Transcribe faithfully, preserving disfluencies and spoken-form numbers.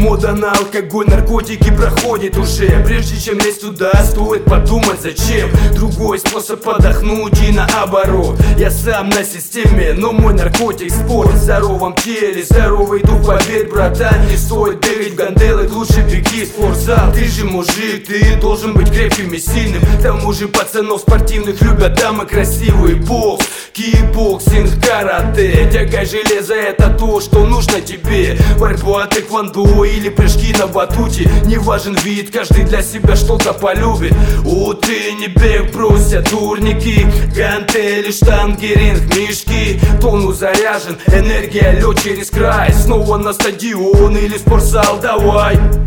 Мода на алкоголь, наркотики проходит уже. Прежде чем лезть туда, стоит подумать зачем. Другой способ отдохнуть и наоборот. Я сам на системе, но мой наркотик спорт. В здоровом теле, здоровый дух, поверь, братан. Не стоит бегать в ганделы, лучше беги в спортзал. Ты же мужик, ты должен быть крепким и сильным. К тому же пацанов спортивных любят дамы красивые. Бокс, кикбоксинг, карате, тягай железо, это то, что нужно тебе. Борьба, тэквондо или прыжки на батуте. Не важен вид, каждый для себя что-то полюбит. Утренний бег бросят турники, гантели, штанги, ринг, мешки. Тонус заряжен, энергия лед через край. Снова на стадион или спортзал, давай.